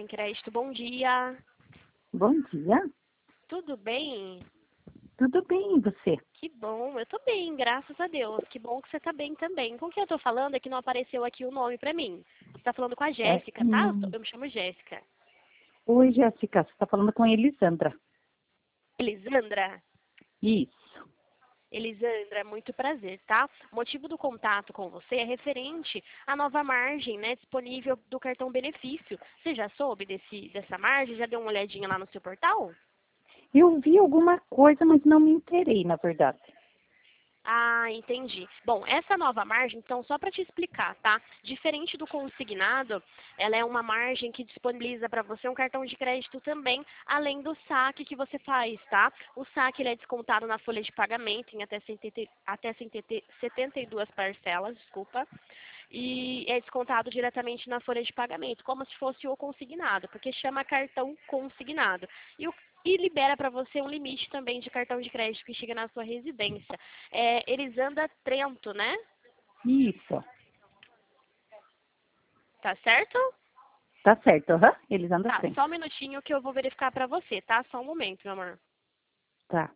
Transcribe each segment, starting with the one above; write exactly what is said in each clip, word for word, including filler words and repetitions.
Crédito, bom dia. Bom dia. Tudo bem? Tudo bem, e você? Que bom, eu tô bem, graças a Deus. Que bom que você tá bem também. Com quem eu tô falando é que não apareceu aqui o nome pra mim. Você tá falando com a É, Jéssica, tá? hum, Eu me chamo Jéssica. Oi, Jéssica, você está falando com a Elisandra. Elisandra? Isso. Elisandra, muito prazer, tá? O motivo do contato com você é referente à nova margem, né, disponível do cartão benefício. Você já soube desse, dessa margem? Já deu uma olhadinha lá no seu portal? Eu vi alguma coisa, mas não me inteirei, na verdade. Ah, entendi. Bom, essa nova margem, então, só para te explicar, tá? Diferente do consignado, ela é uma margem que disponibiliza para você um cartão de crédito também, além do saque que você faz, tá? O saque ele é descontado na folha de pagamento em até setenta, até setenta e duas parcelas, desculpa, e é descontado diretamente na folha de pagamento, como se fosse o consignado, porque chama cartão consignado. E o e libera para você um limite também de cartão de crédito que chega na sua residência. É, Elisandra Trento, né? Isso. Tá certo? Tá certo, aham. Elisandra Tá, Trento. só um minutinho que eu vou verificar para você, tá? Só um momento, meu amor. Tá.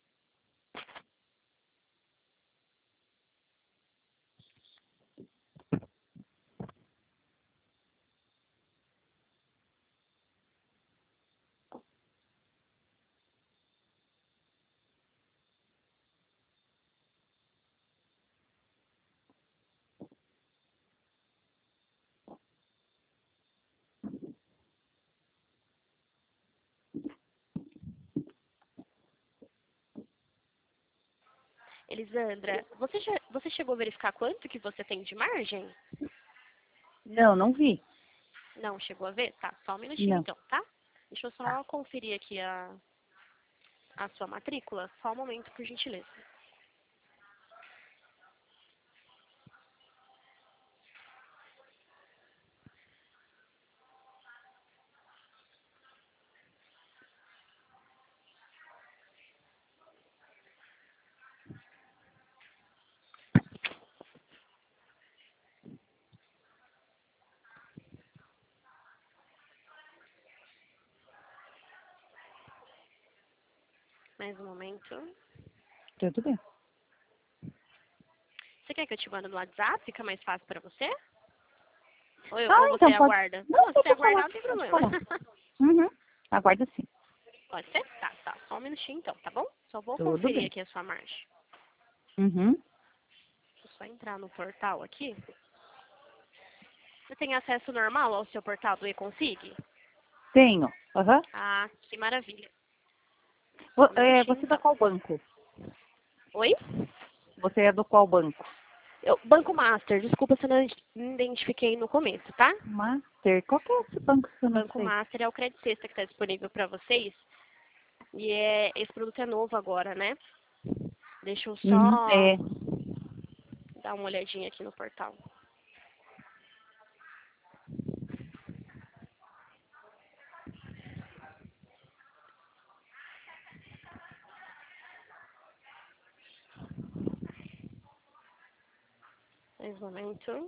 Elisandra, você, já, você chegou a verificar quanto que você tem de margem? Não, não vi. Não, chegou a ver? Tá, só um minutinho Não. então, tá? Deixa eu Tá. só conferir aqui a, a sua matrícula. Só um momento, por gentileza. Mais um momento. Tudo bem. Você quer que eu te mande no WhatsApp? Fica mais fácil para você? Ou, eu- ou Ah, você então pode... aguarda? Não, Não, se você pode falar. aguardar, não tem Pode problema. falar. Uhum. Aguarda sim. Pode ser? Tá, tá. Só um minutinho então, tá bom? Só vou Tudo conferir bem. aqui a sua marcha. Uhum. Deixa eu só entrar no portal aqui. Você tem acesso normal ao seu portal do eConsig? Tenho. Aham. Ah, que maravilha. Só Vo- um é, minutinho você é da então. qual banco? Oi? Você é do qual banco? Eu, Banco Master, desculpa se eu não me identifiquei no começo, tá? Master. Qual que é esse banco que eu não Banco sei? Master é o Credit Sexta que está disponível para vocês. E é, esse produto é novo agora, né? Deixa eu Uhum. só É. dar uma olhadinha aqui no portal. Mais um momento.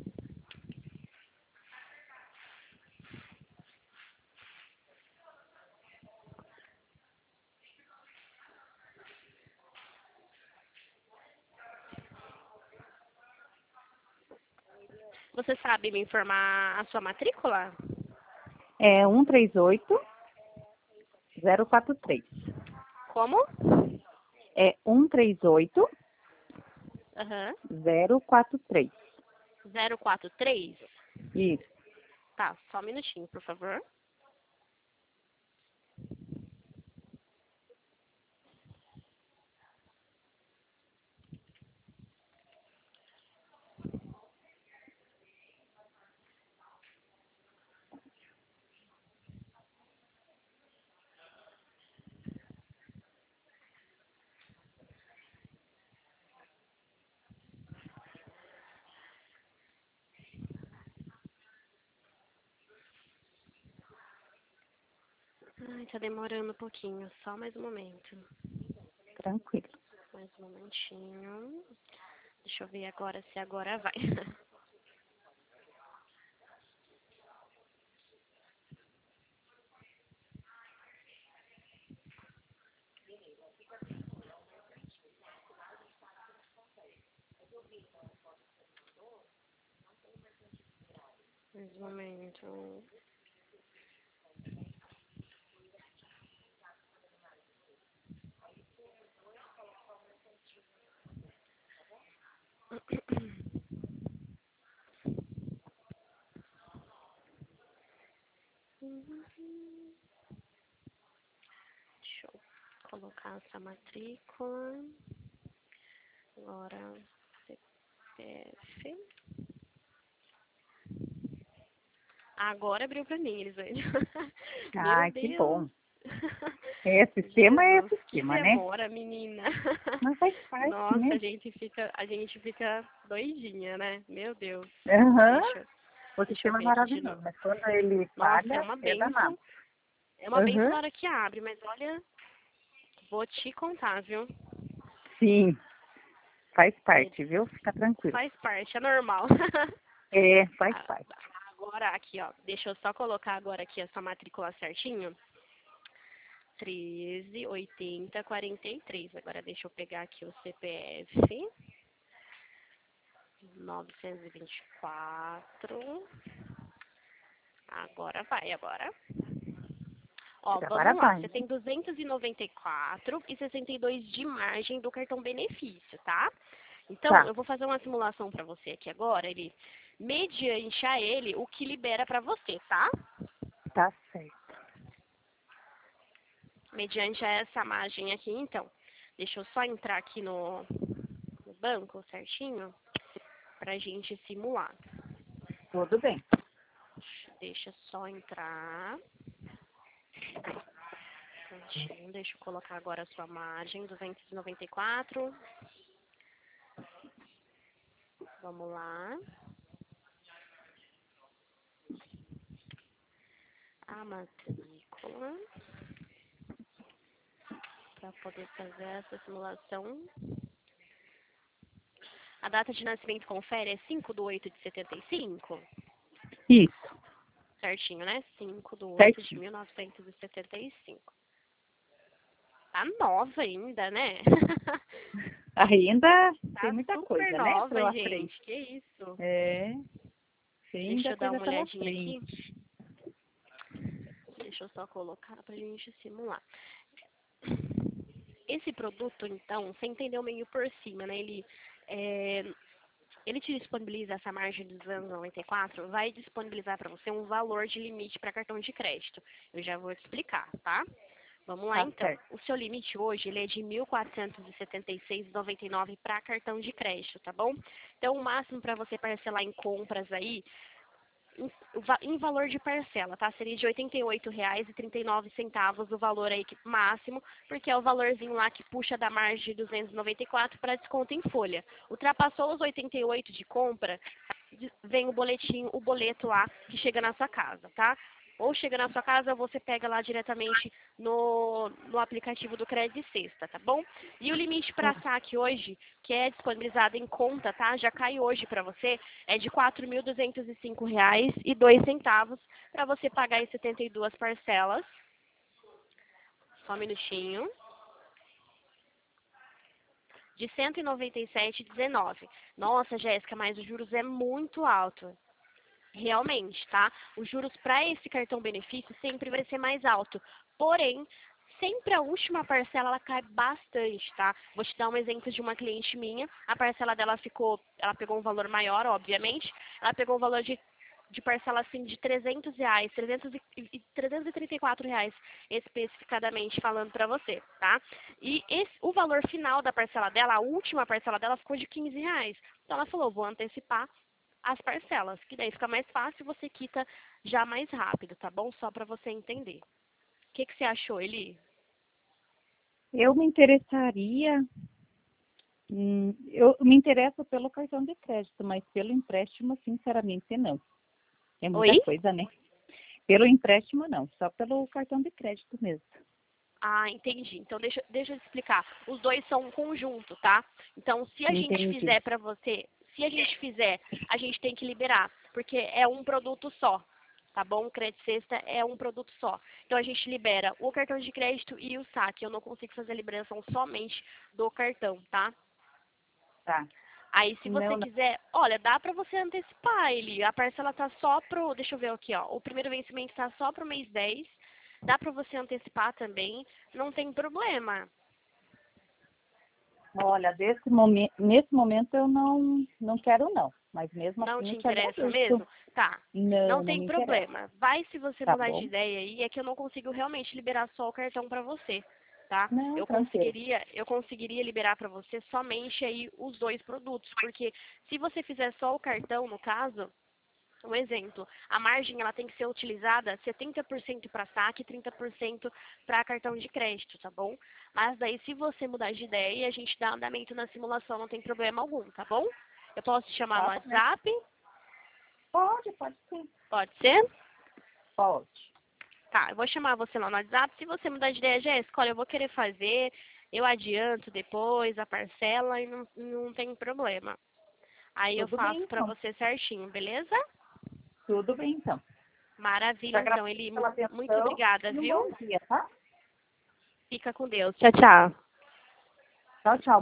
Você sabe me informar a sua matrícula? É um três oito zero quatro três. Como? É um três oito Aham. zero quatro três. zero quatro três? Isso. Tá, só um minutinho, por favor. Ai, tá demorando um pouquinho. Só mais um momento. Tranquilo. Mais um momentinho. Deixa eu ver agora se agora vai. Mais um momento. Deixa eu colocar essa matrícula. Agora, C P F. Agora abriu pra mim, Elisane. Meu Ai, que Deus. bom. É, sistema é Jesus, que sistema, né? demora, menina. Mas faz parte, Nossa, a né? gente fica, a gente fica doidinha, né? Meu Deus. Aham. Deixa, O deixa eu sistema é ver aqui de maravilhoso, novo. mas quando ele Nossa, é falha, uma é danado. benção. É uma benção Aham. na hora que abre, mas olha, vou te contar, viu? Sim, faz É, parte, viu? Fica tranquilo. faz parte, é normal. É, faz A- parte. Agora aqui, ó. Deixa eu só colocar agora aqui essa matrícula certinho. treze, oitenta, quarenta e três. Agora deixa eu pegar aqui o C P F. novecentos e vinte e quatro. Agora vai, agora. Ó, Agora vamos lá. vai, Você né? tem duzentos e noventa e quatro e sessenta e dois de margem do cartão benefício, tá? Então, Tá, eu vou fazer uma simulação para você aqui agora, ele mediante a ele o que libera para você, tá? tá certo. Mediante a essa margem aqui, então. Deixa eu só entrar aqui no, no banco certinho pra gente simular. Tudo bem. Deixa eu só entrar. Prontinho. Deixa eu colocar agora a sua margem, duzentos e noventa e quatro. Vamos lá. A matrícula. Para poder fazer essa simulação. A data de nascimento confere é cinco de oito de setenta e cinco. Isso, Certinho, né? cinco de oito de certinho. mil novecentos e setenta e cinco. Tá nova ainda, né? Ainda tem Tá muita super coisa, né? nova, Pela frente. gente. Que isso? É, tem Deixa ainda eu dar coisa uma pela olhadinha aqui. frente. Deixa eu só colocar pra gente simular. Esse produto, então, você entendeu meio por cima, né? Ele, é, ele te disponibiliza essa margem dos anos noventa e quatro, vai disponibilizar para você um valor de limite para cartão de crédito. Eu já vou te explicar, tá? Vamos lá, Tá então. certo. O seu limite hoje ele é de mil quatrocentos e setenta e seis reais e noventa e nove centavos para cartão de crédito, tá bom? Então, o máximo para você parcelar em compras aí, em, em valor de parcela, tá? Seria de oitenta e oito reais e trinta e nove centavos o valor aí que, máximo, porque é o valorzinho lá que puxa da margem de duzentos e noventa e quatro para desconto em folha. Ultrapassou os oitenta e oito de compra, vem o boletim, o boleto lá que chega na sua casa, tá? Ou chega na sua casa, ou você pega lá diretamente no, no aplicativo do Crédito Sexta, tá bom? E o limite para saque hoje, que é disponibilizado em conta, tá? Já cai hoje para você, é de quatro mil duzentos e cinco reais e dois centavos para você pagar em setenta e duas parcelas. Só um minutinho. De cento e noventa e sete reais e dezenove centavos. Nossa, Jéssica, mas os juros é muito alto. Realmente, tá? Os juros para esse cartão benefício sempre vai ser mais alto. Porém, sempre a última parcela ela cai bastante, tá? Vou te dar um exemplo de uma cliente minha. A parcela dela ficou, ela pegou um valor maior, obviamente. Ela pegou um valor de, de parcela assim de trezentos reais, trezentos e, trezentos e trinta e quatro reais especificadamente falando para você, tá? E esse, o valor final da parcela dela, a última parcela dela ficou de quinze reais. Então ela falou, vou antecipar as parcelas, que daí fica mais fácil e você quita já mais rápido, tá bom? Só para você entender. O que, que você achou, Eli? Eu me interessaria, hum, eu me interesso pelo cartão de crédito, mas pelo empréstimo, sinceramente, não. É muita Oi? coisa, né? Pelo empréstimo, não, só pelo cartão de crédito mesmo. Ah, entendi. Então deixa, deixa eu te explicar. Os dois são um conjunto, tá? Então se a gente Entendi. fizer para você, se a gente fizer, a gente tem que liberar, porque é um produto só. Tá bom? O Crédito Sexta é um produto só. Então a gente libera o cartão de crédito e o saque. Eu não consigo fazer a liberação somente do cartão, tá? Tá. Aí, se você Não, não. quiser, olha, dá pra você antecipar ele. A parcela tá só pro, deixa eu ver aqui, ó. O primeiro vencimento tá só pro mês dez. Dá pra você antecipar também, não tem problema. Olha, desse momen- nesse momento eu não, não quero não. Mas mesmo Não assim te eu te interessa agradeço. mesmo? Tá. Não, Não não tem me interessa. problema. Vai se você Tá mudar de bom? ideia aí, é que eu não consigo realmente liberar só o cartão pra você, tá? Não, Eu tranquilo. conseguiria, eu conseguiria liberar pra você somente aí os dois produtos, porque se você fizer só o cartão, no caso, um exemplo, a margem ela tem que ser utilizada setenta por cento para saque e trinta por cento para cartão de crédito, tá bom? Mas daí se você mudar de ideia, a gente dá andamento na simulação, não tem problema algum, tá bom? Eu posso te chamar no Tá bom, né? WhatsApp? Pode, pode sim. Pode ser? Pode. Tá, eu vou chamar você lá no WhatsApp. Se você mudar de ideia, Jéssica, olha, eu vou querer fazer, eu adianto depois a parcela e não, não tem problema. Aí eu Tudo bem, faço pra então. você certinho, beleza? Tudo bem, então. Te Maravilha, então, agradeço Eli. pela mu- Muito atenção obrigada, e um viu? bom dia, tá? Fica com Deus. Tchau, tchau. Tchau, tchau.